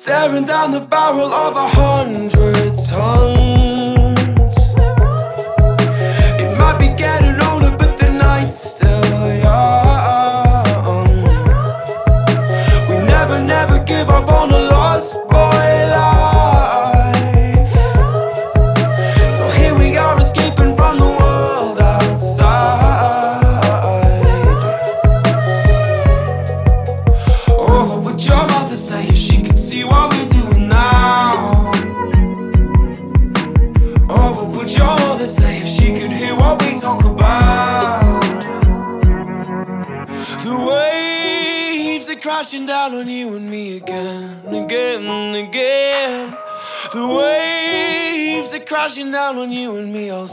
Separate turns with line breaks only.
staring down the barrel of 100 tons. It might be getting older, but the night's still young. We never give up on a lost boy life. So here we are, escaping from the world outside. Oh, what would your mother say if she could see what we're doing now? Oh, what would your mother say if she could hear what we talk about? The waves are crashing down on you and me again, again, again. The waves are crashing down on you and me all